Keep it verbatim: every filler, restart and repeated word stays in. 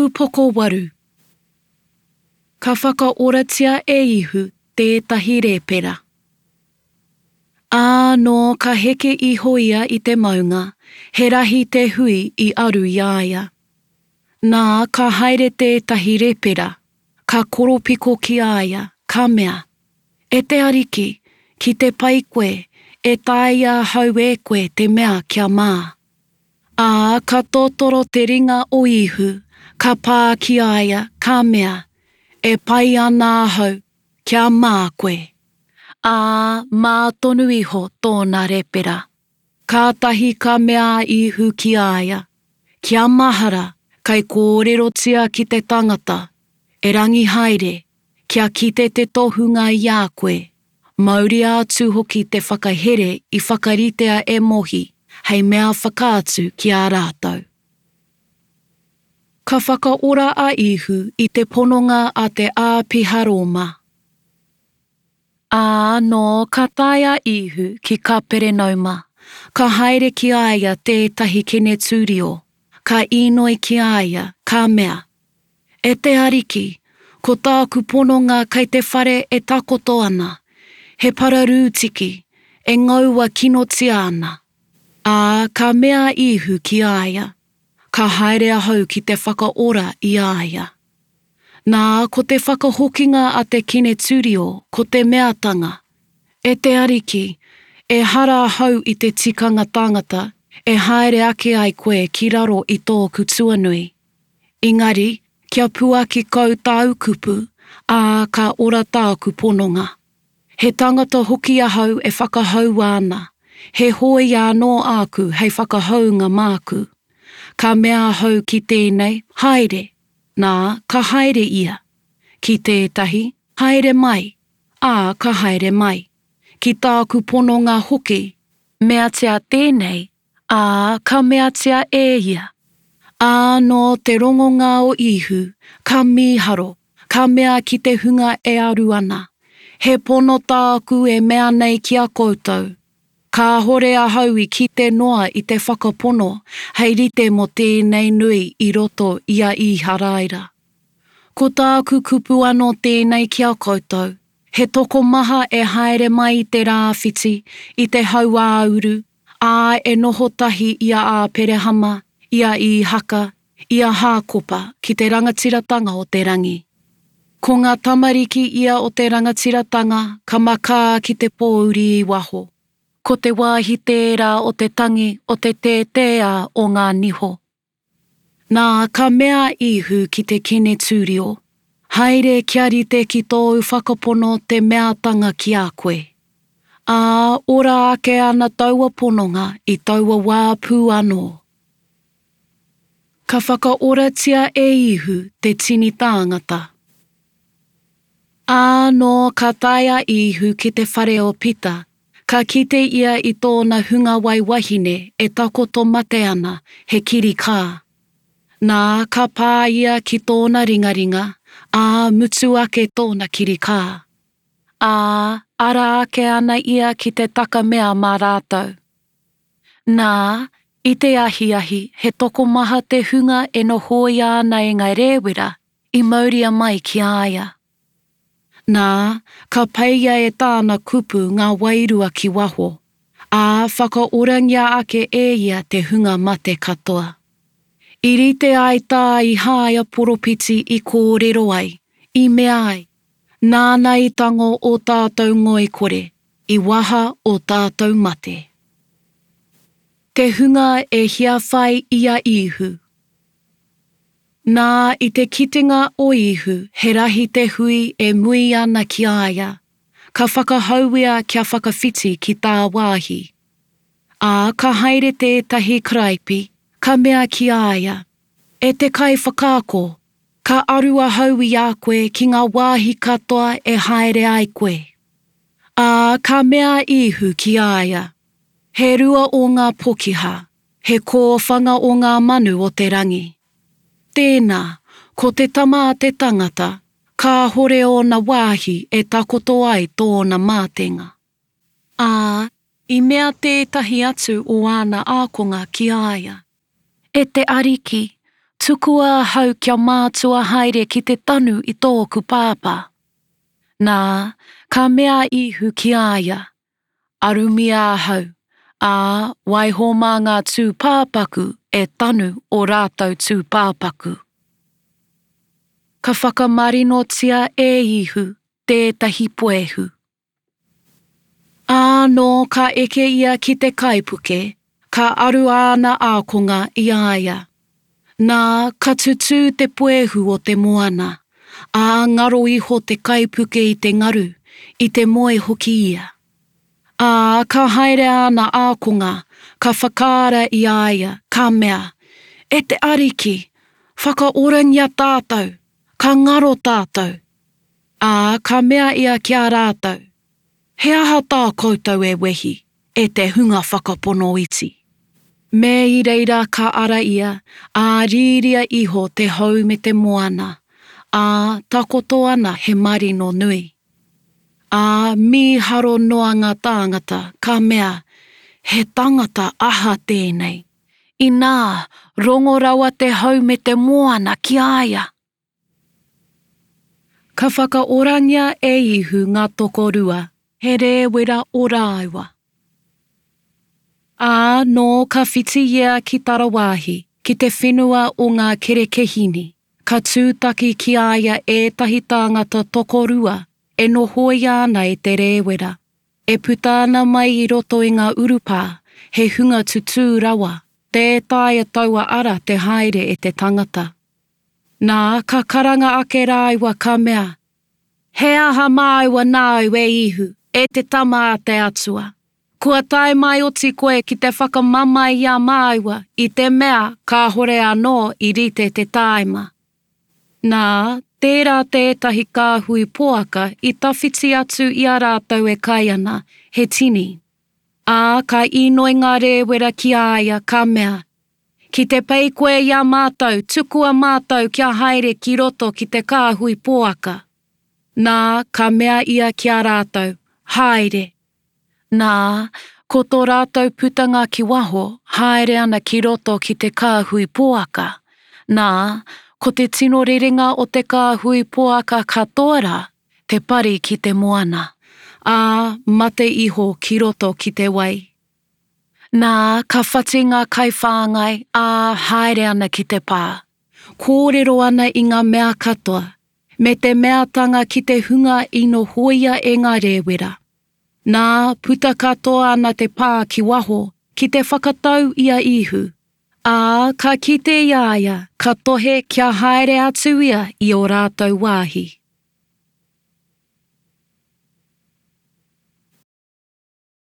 poko waru. Ka whakaoratia e ihu tētahi rēpera. Ā no ka heke iho ia i te maunga, he rahi te hui i aru iaia. Nā ka haere tētahi rēpera, ka koropiko ki aia, ka mea. E te ariki, ki te pai koe, e taia hau e koe te mea kia mā. Ā ka tōtoro te ringa o ihu, ka pā ki aia, ka mea. E pai ana hau, kia mā koe. Ā, mā tonu iho tōna rēpera. Kātahi ka mea ihu ki aia. Kia mahara, kai kōrerotia ki te tangata. E rangi haere, kia kite te tohunga i a koe. Mauri atu hoki te whakahere i whakaritea e mohi, hei mea whakaatu ki a rātou. Ka whakaora a ihu i te pononga a te āpiharoma. Ā no ka taia ihu ki ka perenauma, ka haere ki aia tētahi kene tūrio, ka inoi ki aia, ka mea. E te ariki, ko tāku pononga kai te whare e takoto ana, he pararu tiki, e ngaua kinotia ana. Ā ka mea ihu ki aia, ka haere ahau ki te whakaora i aia. Nā ko te whakahokinga a te kine tūrio, ko te meatanga. E te ariki, e hara ahau i te tikanga tangata, e haere ake ai koe ki raro i tōku tuanui. Engari, kia puaki kau tāu kupu, ā ka ora tāku pononga. He tangata hoki ahau e whakahau ana, he hoi anō aku hei whakahaunga māku. Ka mea hau ki tēnei, haere. Nā, ka haere ia. Ki tētahi, haere mai. Ā, ka haere mai. Ki tāku pononga hoki. Mea tia tēnei. Ā, ka mea tia e ia. Ā, no te rongonga o ihu. Ka mīharo. Ka mea ki te hunga e aru ana. He pono tāku e mea nei ki a koutou. Ka hore ahau i ki te noa i te whakapono, hei rite mo tēnei nui i roto ia i haraira. Ko tāku kupu anō tēnei ki a koutou, he toko maha e haere mai i te rāwhiti, i te hau āuru, ā e noho tahi ia a perehama, ia i haka, ia hākopa ki te rangatiratanga o te rangi. Ko ngā tamariki ia o te rangatiratanga, ka makā ki te pōuri i waho. Ko te wāhi tērā o te tangi o te tētea o ngā niho. Nā ka mea ihu ki te kene tūrio, haere kia rite ki tōu whakapono te meatanga ki a koe. Ā, ora ake ana taua pononga i taua wāpū anō. Ka whakaoratia e ihu te tini tāngata. Ā, no ka taia ihu ki te whare o pita, ka kite ia i tōna hunga wai wahine e takoto mate ana he kiri kā. Nā ka pā ia ki tōna ringaringa, ā mutu ake tōna kiri kā. Ā, ara ake ana ia ki te taka mea mā rātou. Nā, i te ahi ahi he toko maha te hunga e no hoi ana e ngai rewera i mauria mai ki aia. Nā, ka paia e tāna kupu ngā wairua ki waho, ā whakaorangia ake e ia te hunga mate katoa. I rite ai tā i hāia poropiti i kōrero ai, i mea ai, nāna i tango o tātou ngoi kore, i waha o tātou mate. Te hunga e hia whai ia ihu. Nā i te kitinga o ihu, he rahi te hui e mui ana ki aia. Ka whakahauia kia whakawhiti ki tā wāhi. Ā, ka haere tētahi kraipi, ka mea ki aia. E te kai whakaako, ka arua hau i a koe ki ngā wāhi katoa e haere ai koe. Ā, ka mea ihu ki aia. He rua o ngā pokiha, he kōwhanga o ngā manu o te rangi. Tēnā, ko te tama a te tangata, ka hore o na wāhi e takoto ai tōna mātenga. Ā, i mea tētahi atu o āna ākonga ki aia. E te ariki, tukua hau kia mātua haere ki te tanu i tōku pāpā. Nā, ka mea ihu ki aia, arumia hau, ā waiho mā ngā tū pāpaku e tanu o rātou tū pāpaku. Ka whakamārinotia e ihu tētahi poehu. Āno ka eke ia ki te kaipuke, ka aru ana ākonga i aia. Nā ka tutu te poehu o te moana, ā ngaro iho te kaipuke i te ngaru, i te moe hoki ia. Ā ka haere ana ākonga, ka whakaara i aia, ka mea, e te ariki, whakaorania tātou, ka ngaro tātou. Ā ka mea ia kia rātou. He aha tā koutou e wehi, e te hunga whakapono iti. Me i reira ka ara ia, ā rīria iho te hau me te moana, ā takoto ana he marino nui. Ā mi haro noa ngā tāngata, ka mea, he tangata aha tēnei. I nā, rongorawa te hau me te moana ki aia. Ka whakaorania e ihu ngā tokorua, he rewera o rāua. Ā no ka whiti ia ki Tarawāhi, ki te whenua o ngā kerekehini, ka tūtaki ki aia ētahi tāngata tokorua, e nohoi ana e te rewera. E puta ana mai i roto i ngā urupā, he hunga tutū rawa, tētaia taua ara te haere e te tangata. Nā ka karanga ake rāua ka mea, he aha māua nāu e ihu, e te tama a te atua. Kua tae mai oti koe ki te whakamamai ia māua i te mea ka hore anō i rite te taima. Nā, tērā tētahi kāhui poaka i tawhiti atu i a rātou e kai ana, he tini. Ā, ka inoi ngā rewera ki aia ka mea. Ki te pei koe ia mātou, tukua mātou kia haere ki roto ki te kāhui poaka. Nā, ka mea ia ki a rātou, haere. Nā, ko tō rātou putanga ki waho, haere ana ki roto ki te kāhui poaka. Nā, ko te tino rerenga o te kāhui poaka katoa, te pari ki te moana. Ā, mate iho ki roto ki te wai. Nā, ka whati ngā kaiwhāngai, ā haere ana ki te pā. Kōrero ana i ngā mea katoa, me te meatanga ki te hunga i no hoia e ngā rewera. Nā, puta katoa ana te pā ki waho, ki te whakatau ia ihu. Ā, ka kite iaia, ka tohe kia haere atu ia i o rātou wāhi.